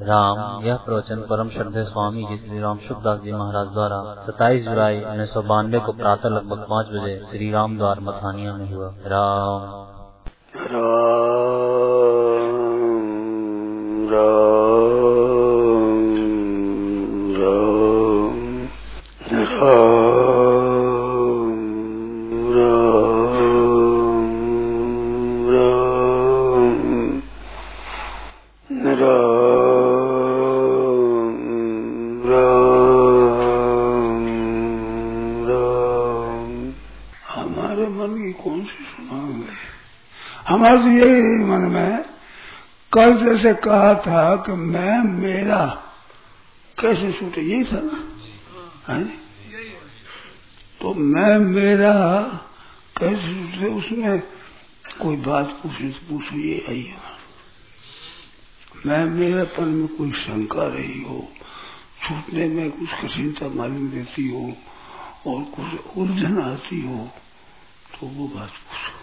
राम। यह प्रवचन परम श्रद्धेय स्वामी जी श्री राम सुखदास जी महाराज द्वारा 27 जुलाई 1992 को प्रातः लगभग 5 बजे श्री राम द्वार मथानिया में हुआ। राम हमारे यही मन में कल जैसे कहा था कि मैं मेरा कैसे छूटे, यही था ना, है? तो मैं मेरा कैसे छूटे, उसमें कोई बात पूछे तो पूछो, ये आई है। मैं मेरापन में कोई शंका रही हो, छूटने में कुछ कठिनता मालूम देती हो और कुछ उलझन आती हो तो वो बात पूछो।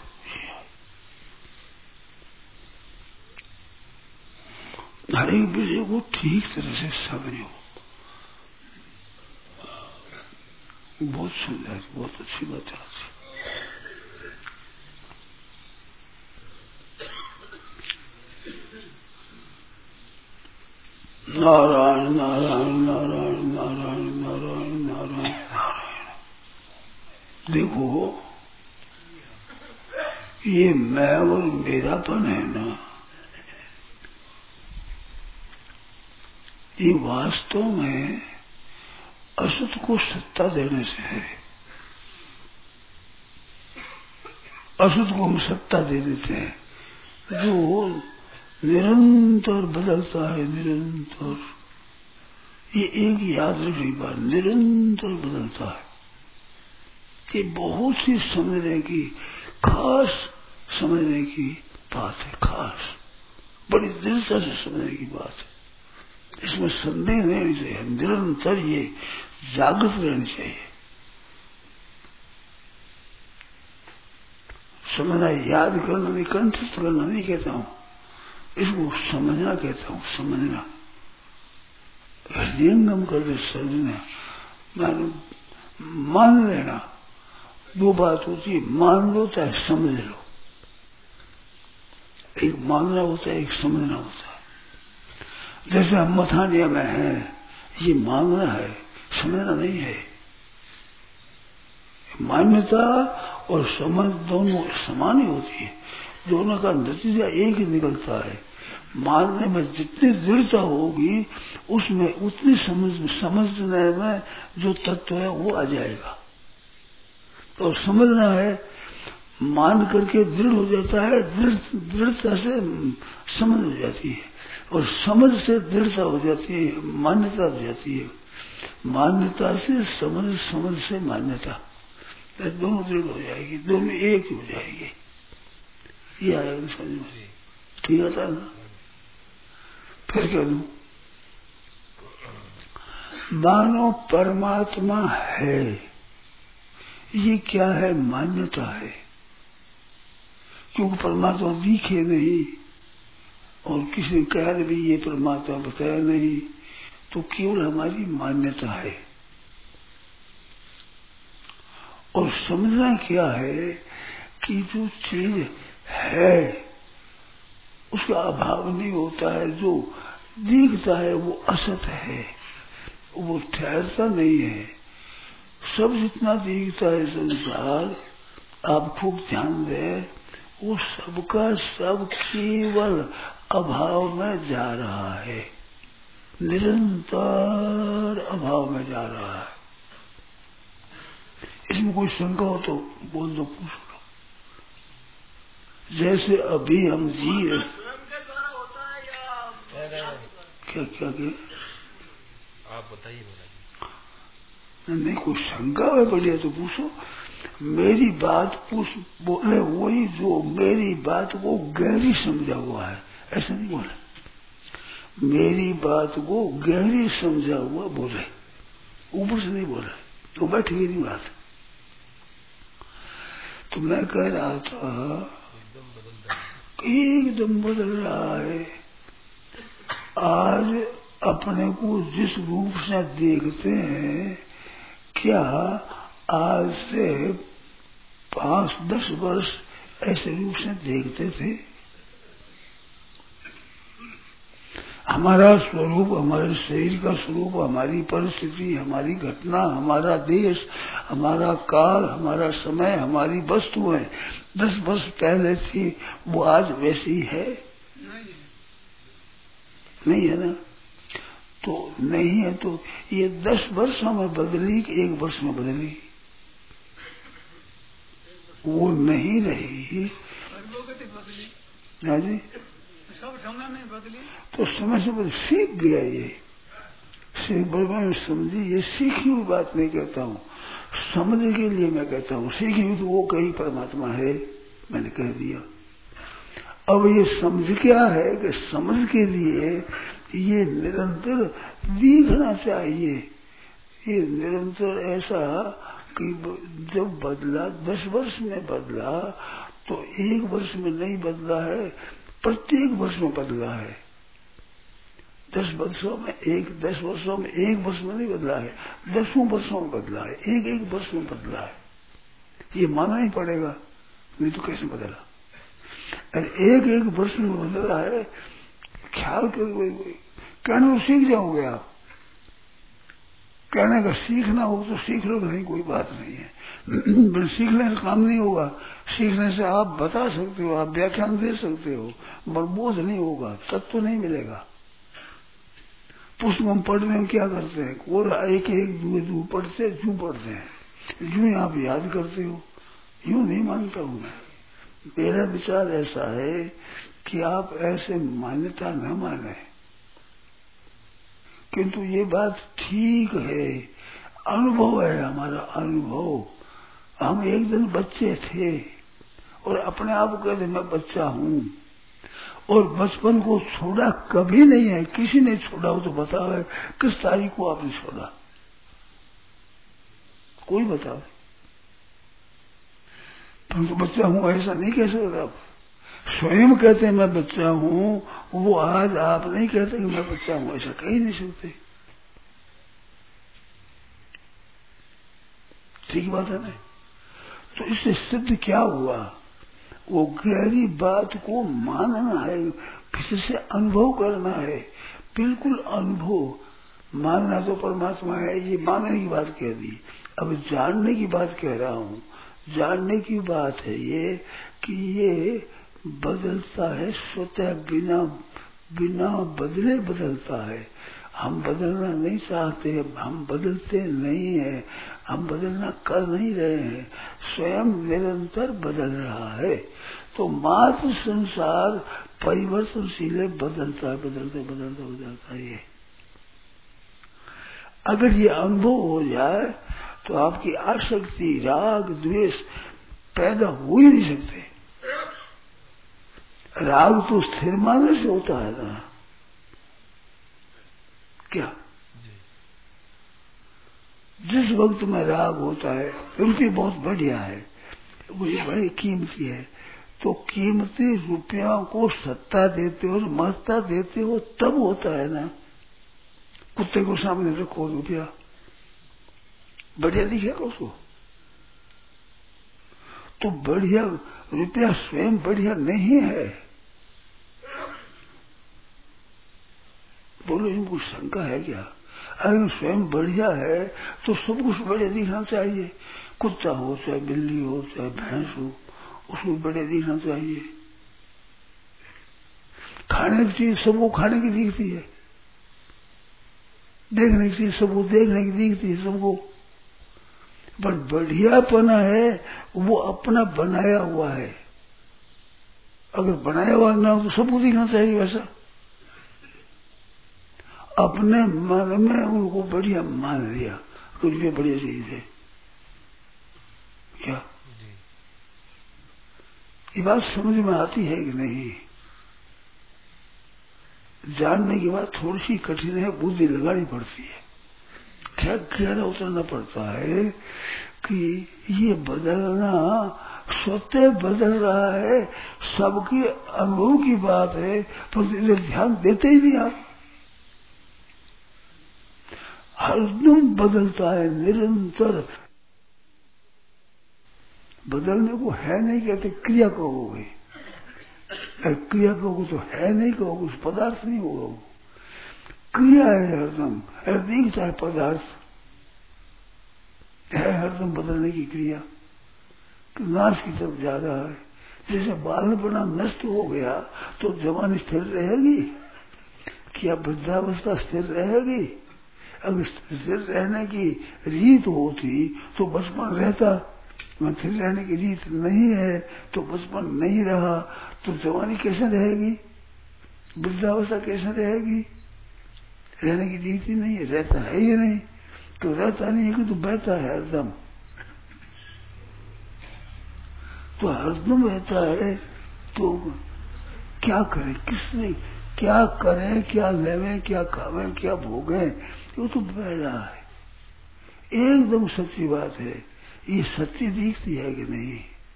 हर एक विषय को ठीक तरह से समझो। बहुत सुंदर, बहुत अच्छी बात है। नारायण नारायण नारायण नारायण नारायण नारायण नारायण। देखो ये मैं और मेरापन है ना, ये वास्तव में असत को सत्ता देने से है। असत को हम सत्ता दे देते हैं, जो निरंतर बदलता है, निरंतर। ये एक याद रखने बात, निरंतर बदलता है। ये बहुत ही समझने की, खास समझने की बात है, खास बड़ी दृढ़ता से समझने की बात है। इसमें संदेह नहीं चाहिए, निरंतर ये जागृत रहनी चाहिए। समझना, याद करना नहीं, कंठस्थ करना नहीं कहता हूं, इसको समझना कहता हूं। समझना, हृदयंगम कर दे, समझना, मान लेना। दो बात होती है, मान लो चाहे समझ लो। एक मानना होता है, एक समझना होता है। जैसे हम मथानिया में हैं, ये मानना है, समझना नहीं है। मान्यता और समझ दोनों समान ही होती है, दोनों का नतीजा एक ही निकलता है। मानने में जितनी दृढ़ता होगी उसमें उतनी समझने में जो तत्व है वो आ जाएगा। तो समझना है, मान करके दृढ़ हो जाता है, दृढ़ता से समझ हो जाती है, और समझ से दृढ़ता हो जाती है, मान्यता हो जाती है। मान्यता से समझ, समझ से मान्यता, दोनों दृढ़ हो जाएगी, दोनों एक ही हो जाएगी। ये आएगा समझ में, ठीक है ना? फिर कह दूं, मानो परमात्मा है, ये क्या है? मान्यता है। क्योंकि परमात्मा दिखे नहीं और किसी ने कहा भी ये परमात्मा बताया नहीं, तो केवल हमारी मान्यता है। और समझना क्या है कि जो चीज है उसका अभाव नहीं होता है, जो दिखता है वो असत है, वो ठहरता नहीं है। सब जितना दिखता है संसार, आप खूब ध्यान दें, वो सबका सब केवल अभाव में जा रहा है, निरंतर अभाव में जा रहा है। इसमें कोई शंका हो तो बोल दो, पूछ लो। जैसे अभी हम जी रहे, क्या क्या आप बताइए। नहीं, कोई शंका है बढ़िया तो पूछो। मेरी बात पूछ बोले वही जो मेरी बात को गहरी समझा हुआ है, ऐसा नहीं बोले। मेरी बात को गहरी समझा हुआ बोले, ऊपर से नहीं बोले, तो बैठ गई नहीं बात। तो मैं कह रहा था एकदम बदल रहा है। आज अपने को जिस रूप से देखते हैं, क्या आज से 5-10 वर्ष ऐसे रूप से देखते थे? हमारा स्वरूप, हमारे शरीर का स्वरूप, हमारी परिस्थिति, हमारी घटना, हमारा देश, हमारा काल, हमारा समय, हमारी वस्तुएं 10 वर्ष पहले थी, वो आज वैसी है? नहीं है ना। तो नहीं है तो ये 10 वर्षों में बदली कि 1 वर्ष में बदली? वो नहीं रही। हाँ जी, सब समय में बदली। तो समय से बदल सीख गया। ये सीख बड़े समझी, ये सीखी हुई बात नहीं कहता हूँ, समझ के लिए मैं कहता हूँ। सीखी हुई तो वो कहीं परमात्मा है, मैंने कह दिया। अब ये समझ क्या है कि समझ के लिए ये निरंतर दिखना चाहिए। ये निरंतर ऐसा कि जब बदला 10 वर्ष में बदला तो 1 वर्ष में नहीं बदला है, प्रत्येक वर्ष में बदला है। 10 वर्षों में 10 वर्षों में 1 वर्ष में नहीं बदला है, 10 वर्षों में बदला है, 1 वर्ष में बदला है। ये मानना ही पड़ेगा, नहीं तो कैसे बदला? अरे 1 वर्ष में बदला है, ख्याल कर कहने को सीख जाओगे आप। कहने का सीखना हो तो सीख लो, नहीं कोई बात नहीं है। सीखने से काम नहीं होगा। सीखने से आप बता सकते हो, आप व्याख्यान दे सकते हो, पर बोध नहीं होगा, तत्व तो नहीं मिलेगा। पुस्तक हम पढ़ने में क्या करते हैं, और एक दू पढ़ते हैं, जू आप याद करते हो, यूं नहीं मानता हूं मैं। मेरा विचार ऐसा है कि आप ऐसे मान्यता न माने, किंतु ये बात ठीक है, अनुभव है हमारा अनुभव। हम एक दिन बच्चे थे और अपने आप को कहते मैं बच्चा हूं, और बचपन को छोड़ा कभी नहीं है। किसी ने छोड़ा हो तो बताओ, किस तारीख को आपने छोड़ा? कोई बताओ। तुम तो बच्चा हूं ऐसा नहीं कह सकते आप। स्वयं कहते हैं मैं बच्चा हूं, वो आज आप नहीं कहते कि मैं बच्चा हूं, ऐसा कह ही नहीं सकते। ठीक बात है ना। तो इससे सिद्ध क्या हुआ? वो गहरी बात को मानना है, फिर से अनुभव करना है। बिल्कुल अनुभव। मानना तो परमात्मा है, ये मानने की बात कह दी। अब जानने की बात कह रहा हूँ। जानने की बात है ये कि ये बदलता है स्वतः, बिना बदले बदलता है। हम बदलना नहीं चाहते, हम बदलते नहीं है, हम बदलना कर नहीं रहे हैं, स्वयं निरंतर बदल रहा है। तो मात्र संसार परिवर्तनशील है, बदलता है, बदलता है। अगर ये अनुभव हो जाए तो आपकी आसक्ति, राग, द्वेष पैदा हो ही नहीं सकते। राग तो स्थिर मानने से होता है ना, क्या? जिस वक्त में राग होता है, रुपये बहुत बढ़िया है, वो ये बड़ी कीमती है, तो कीमती रुपयों को सत्ता देते हो, महत्ता देते हो, तब होता है ना। कुत्ते को सामने रखो, रुपया बढ़िया दिखेगा उसको, तो बढ़िया रुपया स्वयं बढ़िया नहीं है। बोलो, इनको शंका है क्या? अगर स्वयं बढ़िया है तो सब कुछ बढ़िया दिखना चाहिए। कुत्ता हो, चाहे बिल्ली हो, चाहे भैंस हो, उसको बढ़िया दिखना चाहिए। खाने की चीज सबको खाने की दिखती है, देखने की चीज सबको देखने की दिखती है सबको, पर बढ़ियापना है वो अपना बनाया हुआ है। अगर बनाया हुआ ना हो तो सबको दिखना चाहिए वैसा। अपने मन में उनको बढ़िया मान लिया, कुछ भी बढ़िया चीज है क्या? ये बात समझ में आती है कि नहीं? जानने की बात थोड़ी सी कठिन है, बुद्धि लगानी पड़ती है, क्या गहरा उतरना पड़ता है कि ये बदलना स्वतः बदल रहा है, सबके अनुभव की बात है, पर इधर ध्यान देते ही नहीं आप। हरदम बदलता है, निरंतर। बदलने को है नहीं कहते, क्रिया कहोगे। क्रिया कहोगे तो है नहीं कहोगे, उस पदार्थ नहीं होगा। क्रिया है हरदम, दिखता है पदार्थ है हरदम बदलने की क्रिया, कि नाश की तरफ जा रहा है। जैसे बालपना नष्ट हो गया तो जवानी स्थिर रहेगी, क्या वृद्धावस्था स्थिर रहेगी? अगर स्थिर रहने की रीत होती तो बचपन रहता, स्थिर रहने की रीत नहीं है तो बचपन नहीं रहा, तो जवानी कैसे रहेगी, वृद्धावस्था कैसे रहेगी? रहने की रीत ही नहीं है, रहता है ही नहीं, तो रहता नहीं है कि तो बहता है हरदम, तो हरदम रहता है। तो क्या करे, किसने क्या करे, क्या लेवे, क्या खावे, क्या भोगे, वो तो बह रहा है। एकदम सच्ची बात है। ये सच्ची दिखती है कि नहीं?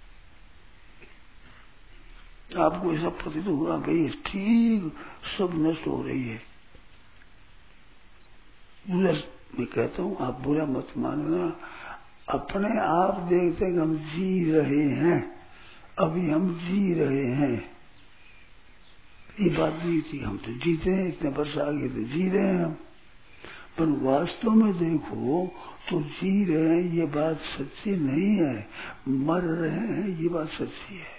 आपको ऐसा प्रतीत हुआ भाई ठीक सब नष्ट हो रही है। मैं कहता हूँ आप बुरा मत मानना, अपने आप देखते हैं हम जी रहे हैं, अभी हम जी रहे हैं, ये बात नहीं थी। हम तो जीते हैं, इतने वर्ष आगे तो जी रहे हैं हम, पर वास्तव में देखो तो जी रहे हैं ये बात सच्ची नहीं है, मर रहे हैं ये बात सच्ची है।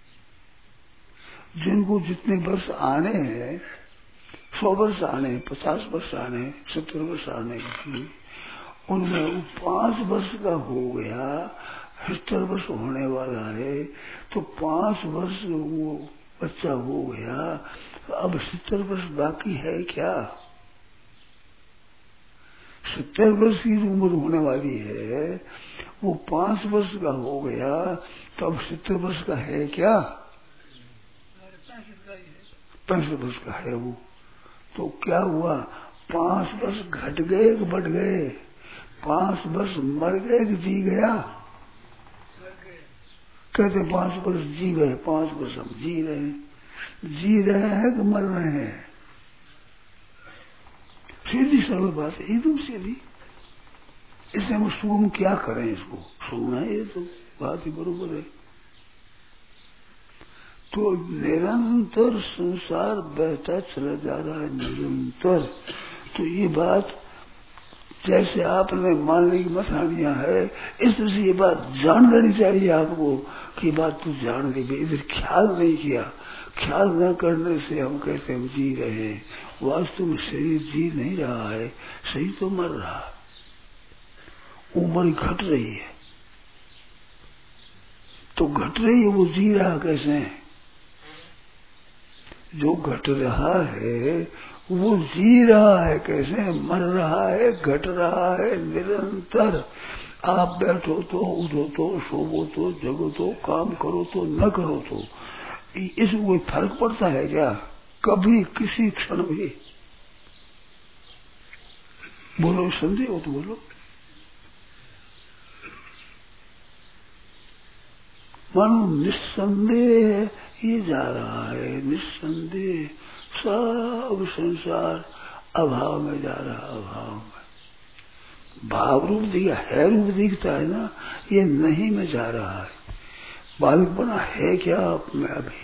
जिनको जितने वर्ष आने हैं, 100 वर्ष आने, 50 वर्ष आने, 70 वर्ष आने, उनमें 5 वर्ष का हो गया, 70 वर्ष होने वाला है, तो 5 वर्ष वो बच्चा हो गया, अब 70 वर्ष बाकी है क्या? 70 वर्ष की उम्र होने वाली है, वो 5 वर्ष का हो गया, तो अब 70 वर्ष का है क्या? 65 वर्ष का है वो। तो क्या हुआ, 5 वर्ष घट गए कि बढ़ गए? 5 वर्ष मर गए कि जी गया? कहते 5 वर्ष जी गए, 5 वर्ष हम जी रहे हैं। जी रहे हैं कि मर रहे हैं? सीधी सरल बात है, एकदम सीधी। इससे हम सुगम क्या करें, इसको सुगम है, ये तो बात ही बरोबर है। तो निरंतर संसार बहता चला जा रहा है, निरंतर। तो ये बात जैसे आपने मानने की मसानियां है, इस तरह से ये बात जान लेनी चाहिए आपको कि बात तू जान ली, इधर ख्याल नहीं किया। ख्याल न करने से हम कैसे हम जी रहे हैं, वास्तव में शरीर जी नहीं रहा है, शरीर तो मर रहा है, उम्र घट रही है, तो घट रही है, वो जी रहा कैसे है? जो घट रहा है वो जी रहा है कैसे? मर रहा है, घट रहा है निरंतर। आप बैठो तो, उठो तो, सोवो तो, जगो तो, काम करो तो, न करो तो, इसमें कोई फर्क पड़ता है क्या? कभी किसी क्षण भी? बोलो, संदेह हो तो बोलो। मानो निस्संदेह ये जा रहा है, निस्संदेह सब संसार अभाव में जा रहा, अभाव में। भाव रूप दिया है, रूप दिखता है ना, ये नहीं में जा रहा है। बालकपना है क्या आप में? अभी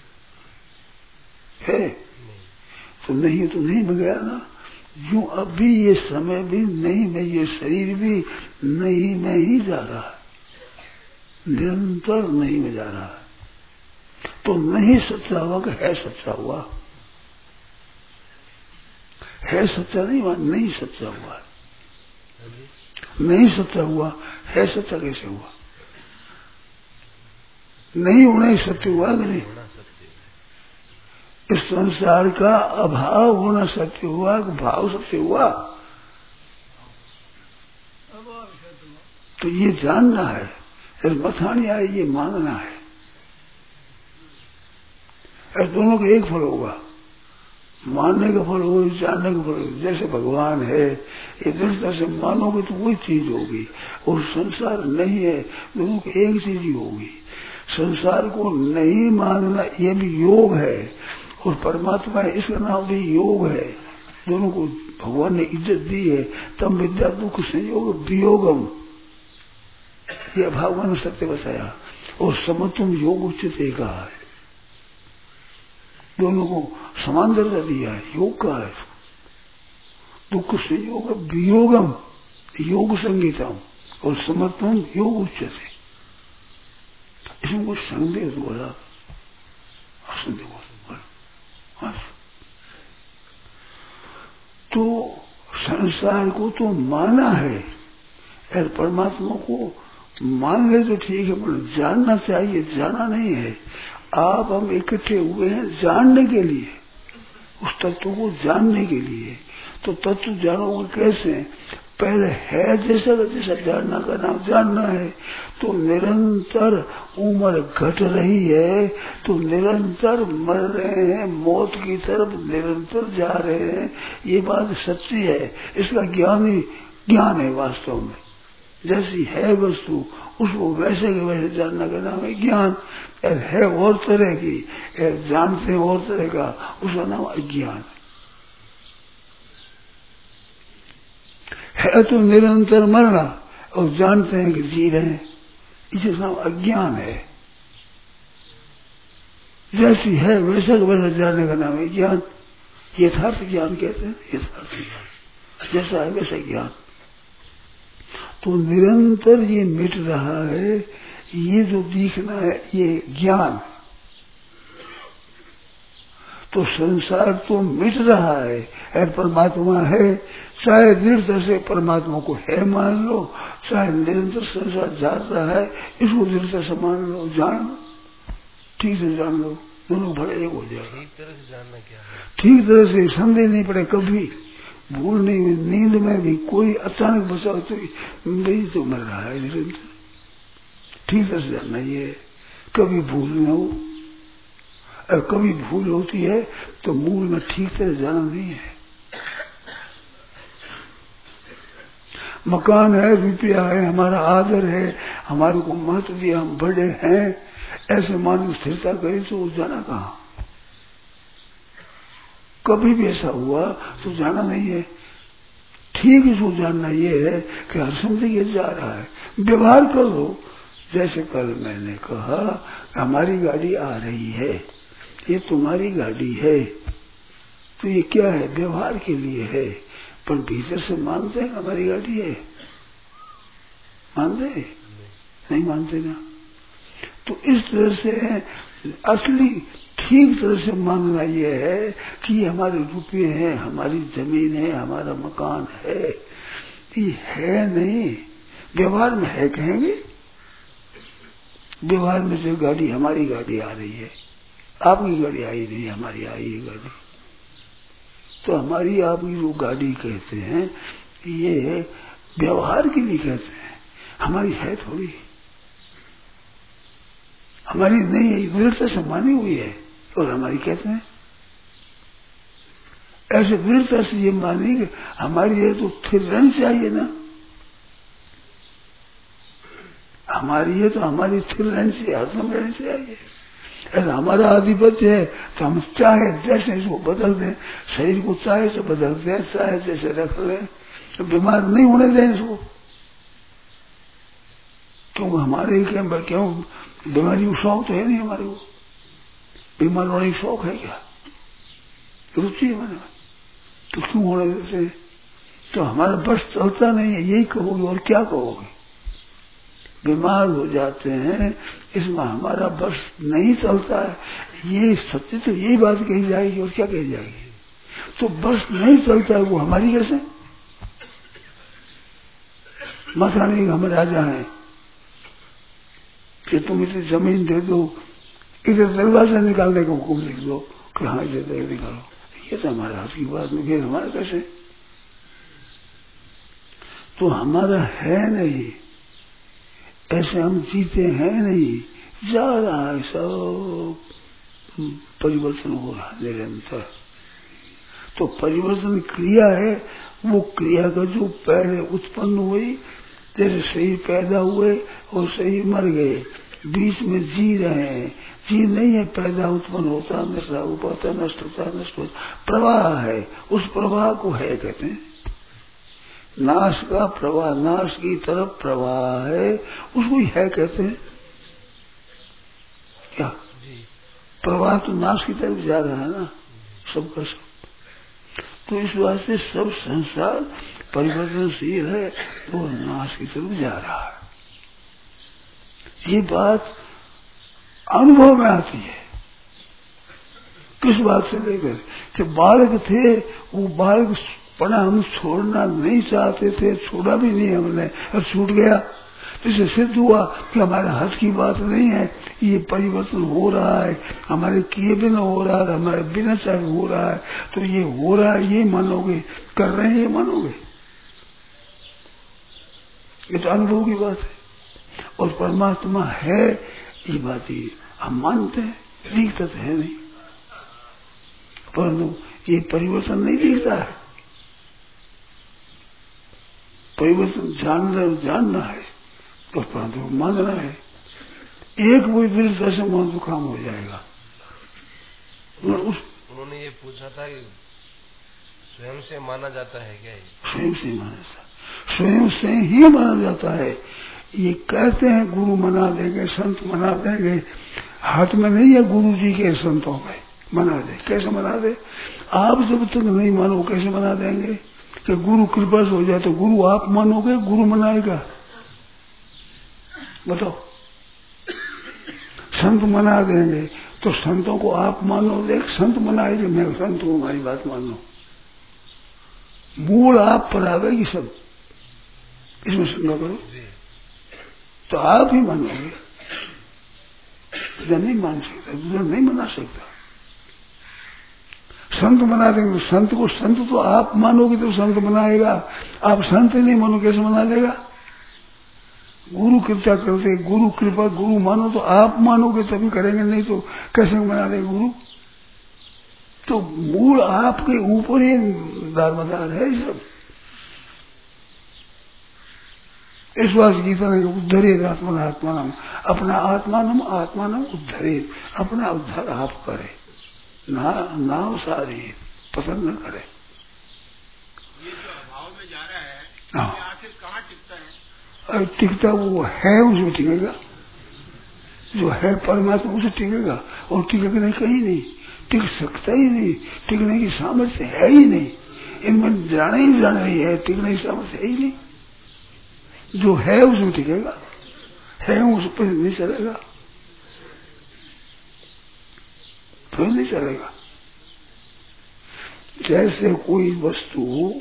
है तो नहीं, तो नहीं में गया ना। यूं अभी ये समय भी नहीं में, ये शरीर भी नहीं में ही जा रहा है, निरंतर नहीं में जा रहा है। तो नहीं सच्चा हुआ कि है सच्चा हुआ? है सच्चा नहीं हुआ, नहीं सच्चा हुआ। नहीं सच्चा हुआ, है सच्चा कैसे हुआ? नहीं होना ही सत्य हुआ कि नहीं? इस संसार का अभाव होना सत्य हुआ कि भाव सत्य हुआ? तो ये जानना है, मथानी आए, ये मानना है। दोनों का एक फल होगा, मानने का फल होगा, जानने का फल होगा। जैसे भगवान है, ये दृढ़ता से मानोगे तो वही चीज होगी, और संसार नहीं है, दोनों की एक चीज ही होगी। संसार को नहीं मानना ये भी योग है, और परमात्मा है इसका नाम भी योग है। दोनों को भगवान ने इज्जत दी है। तम विद्या दुख संयोग वियोगम, यह भगवान ने सत्य बताया। और समत्वम योग उच्चते कहा है, दोनों को समान दर्जा दिया है। योग का है दुख संयोग वियोगम योग संगीतम और समत्वम योग उच्चते। इसमें कुछ संदेह बोला, तो संसार को तो माना है और परमात्मा को मान ले तो ठीक है, पर जानना चाहिए, जाना नहीं है। आप हम इकट्ठे हुए हैं जानने के लिए, उस तत्व को जानने के लिए। तो तत्व जानोगे कैसे? पहले है जैसा जैसा जानना का नाम जानना है। तो निरंतर उम्र घट रही है, तो निरंतर मर रहे हैं, मौत की तरफ निरंतर जा रहे हैं, ये बात सच्ची है। इसका ज्ञान ही ज्ञान है वास्तव में। जैसी है वस्तु उसको वैसे के वैसे जानना का नाम है ज्ञान। है और तरह की, जानते हैं और तरह का, उसका नाम अज्ञान है। तो निरंतर मरना और जानते हैं कि जी रहे हैं, इसे नाम अज्ञान है। जैसी है वैसा वैसा जानने का नाम है ज्ञान। यथार्थ ज्ञान कहते हैं, यथार्थ ज्ञान जैसा है वैसा ज्ञान। तो निरंतर ये मिट रहा है, ये जो दिखना है ये ज्ञान। तो संसार तो मिट रहा है और परमात्मा है। चाहे दृढ़ता से परमात्मा को है मान लो, चाहे निरंतर संसार जाता है, इसको दृढ़ता से मान लो, जान लो, ठीक से जान लो, दोनों भले एक हो जाएगा। ठीक तरह से जानना क्या है? ठीक तरह से संदेह नहीं पड़े, कभी भूल नहीं हुई। नींद में भी कोई अचानक बचाओ तो मेरी तो मर रहा है निरंतर, ठीक तरह से जानना ये, कभी भूल न हो। और कभी भूल होती है तो मूल में ठीक तरह जाना नहीं है। मकान है, रुपया है, हमारा आदर है, हमारे को महत्व दिया, हम बड़े हैं, ऐसे मान स्थिरता करें तो जाना कहाँ? कभी भी ऐसा हुआ तो जाना नहीं है। ठीक इसको जानना ये है कि हर समय ये जा रहा है। व्यवहार करो, जैसे कल मैंने कहा हमारी गाड़ी आ रही है, ये तुम्हारी गाड़ी है, तो ये क्या है? व्यवहार के लिए है, पर भीतर से मानते हैं हमारी गाड़ी है? मानते नहीं मानते ना। तो इस तरह से असली ठीक तरह से मानना यह है कि ये हमारे रुपये हैं, हमारी जमीन है, हमारा मकान है। ये है नहीं, व्यवहार में है कहेंगे। व्यवहार में जो गाड़ी, हमारी गाड़ी आ रही है, आपकी गाड़ी आई नहीं, हमारी आई है गाड़ी। तो हमारी आपकी जो गाड़ी कहते हैं ये व्यवहार के लिए कहते हैं, हमारी है थोड़ी, हमारी नहीं है, दृढ़ता से मानी हुई है और हमारी कहते हैं। ऐसे दृढ़ता से ये मानी कि हमारी है तो फिर रहनी चाहिए ना, हमारी है तो हमारी फिर रहनी चाहिए, हरदम रहनी चाहिए। ऐसा हमारा आधिपत्य है तो हम चाहे जैसे इसको बदल दें, शरीर को चाहे से बदल दें, चाहे जैसे रख लें, तो बीमार नहीं होने दें इसको। क्यों हमारे क्यों बीमारी को शौक तो है नहीं हमारे को, बीमार होने की शौक है क्या? रुचि है मैंने, तो क्यों होने देते? तो हमारा बस चलता नहीं है, यही कहोगे और क्या कहोगे? बीमार हो जाते हैं, इसमें हमारा बस नहीं चलता है, ये सत्य तो यही बात कही जाएगी और क्या कही जाएगी? तो बस नहीं चलता है वो हमारी कैसे? मसाने हम राजा हैं कि तुम इसे जमीन दे दो, इधर दरवाजा निकालने का हुक्म लिख दो कि हाँ इधर निकालो, ये तो हमारे हाथ की बात नहीं, फिर हमारा कैसे? तो हमारा है नहीं, ऐसे हम जीते हैं नहीं, जा रहा है, सब परिवर्तन हो रहा है निरंतर। तो परिवर्तन क्रिया है, वो क्रिया का जो पहले उत्पन्न हुई, जैसे शरीर पैदा हुए और शरीर मर गए, बीच में जी रहे हैं। जी नहीं है, पैदा उत्पन्न होता, नशा होता, नष्ट होता, नष्ट होता, प्रवाह है। उस प्रवाह को है कहते हैं। नाश का प्रवाह, नाश की तरफ प्रवाह है, उसको है कहते हैं। क्या प्रवाह तो नाश की तरफ जा रहा है ना, सबका सब। तो इस वास्ते सब संसार परिवर्तनशील है, तो नाश की तरफ जा रहा है। ये बात अनुभव में आती है। किस बात से लेकर कि बालक थे, वो बालक पढ़ा हम छोड़ना नहीं चाहते थे, छोड़ा भी नहीं हमने, अब छूट गया। तो इसे सिद्ध हुआ कि हमारे हाथ की बात नहीं है, ये परिवर्तन हो रहा है, हमारे किए बिना हो रहा है, हमारे बिना चाहे हो रहा है। तो ये हो रहा है ये मानोगे, कर रहे हैं ये मानोगे, ये तो अनुभव की बात है। और परमात्मा है ये बात ही हम मानते हैं, दिखता तो है नहीं, परंतु ये परिवर्तन नहीं दिखता है। परिवर्तन जानना है तो परंतु मानना है। एक वो दृढ़ता से मान तो काम हो जाएगा। उन्होंने ये पूछा था कि स्वयं से माना जाता है क्या? स्वयं से माना जाता, स्वयं से ही माना जाता है। ये कहते हैं गुरु मना देंगे, संत मना देंगे, हाथ में नहीं है गुरु जी के संतों में मना दे। कैसे मना दे? आप जब तक नहीं मानो कैसे मना देंगे? कि गुरु कृपा से हो जाए तो गुरु आप मानोगे, गुरु मनाएगा? बताओ। संत मना देंगे तो संतों को आप मानोगे, संत मनाएंगे मैं संत हूं हमारी बात मानो। मूल आप पर आवेगी सब, इसमें शंका करो तो आप ही मानोगे, नहीं मान सकता, दूसरा नहीं मना सकता। संत मना देंगे, संत को संत तो आप मानोगे तो संत मनाएगा, आप संत नहीं मानो कैसे मना देगा? गुरु कृपा करते, गुरु कृपा गुरु मानो तो आप मानोगे तभी करेंगे, नहीं तो कैसे मना देगा गुरु? तो मूल आपके ऊपर ही दारोमदार है सब। इस बात गीता में उद्धरेत आत्मनात्मान, अपना आत्मानम आत्मानम उद्धरेत, अपना उद्धार आप करे, ना सारी पसंद न करे। ये जो अभाव में जा रहा है आखिर कहाँ टिकता है? टिकता वो है उसमें टिकेगा, जो है परमात्मा उसे टिकेगा, और टिकेगा नहीं कहीं नहीं, टिक सकता ही नहीं, टिकने की सामर्थ्य है ही नहीं, इनमें जाना ही जाना ही है, टिकने की सामर्थ्य है ही नहीं। जो है उसमें टिकेगा, है उस पर नहीं चलेगा, फिर नहीं चलेगा। जैसे कोई वस्तु,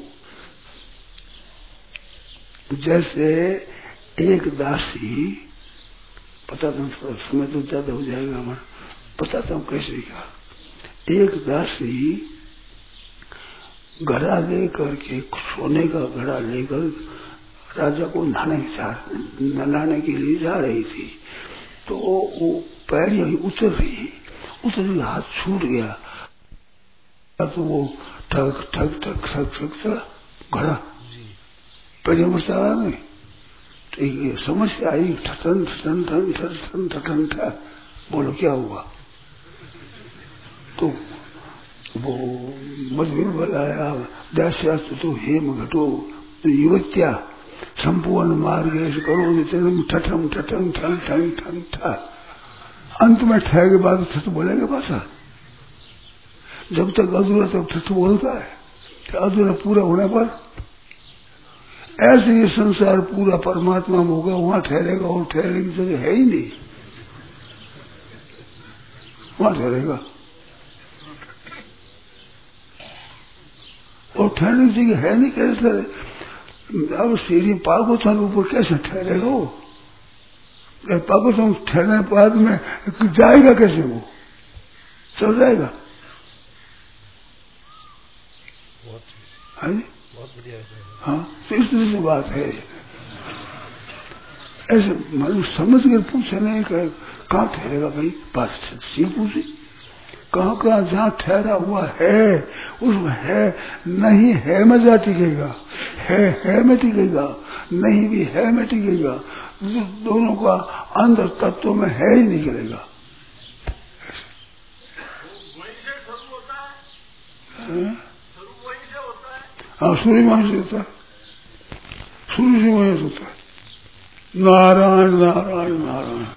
जैसे एक दासी, पता था समय तो ज्यादा हो जाएगा हमारा, बताता हूँ कैसे क्या। एक दासी घड़ा लेकर के, सोने का घड़ा लेकर राजा को नहाने के लिए जा रही थी। तो वो पैर यही उतर रही, हाथ छूट गया, तो वो ठक ठक ठक ठक ठक ठक घड़ा पैर मचा नहीं। तो ये समस्या आई, ठन ठन ठन ठन ठन ठन, बोलो क्या हुआ? तो वो मजबूर बनाया, दैस्यास्तु तो हेम घटो युवत्या संपूर्ण मार्ग करो, ठठम ठठम ठन ठन ठन ठा। अंत में ठह के बाद ठठ बोलेंगे भाषा। जब तक अधूरा तब ठठ बोलता है, अधूरा पूरा होने पर ऐसे ये संसार पूरा परमात्मा में होगा, वहां ठहरेगा, और ठहरने की जगह है ही नहीं, वहां ठहरेगा, और ठहरने की जगह है नहीं। कैसे अब सीढ़ी पागोथन ऊपर कैसे ठहरेगा वो? पागोथन ठहरने के बाद में जाएगा कैसे? वो चल जाएगा। बहुत बढ़िया। हाँ, तो इस तरह से बात है। ऐसे मतलब समझ कर पूछे नहीं, कहाँ ठहरेगा भाई? बात सच्ची पूछी, कहाँ जहाँ ठहरा हुआ है उसमें है नहीं है में जा टिकेगा, है में टिकेगा, नहीं भी है में टिकेगा, दोनों का अंदर तत्व में है ही निकलेगा। हाँ सूर्य वहीं से होता है, सूर्य से वहीं होता है। नारायण नारायण नारायण।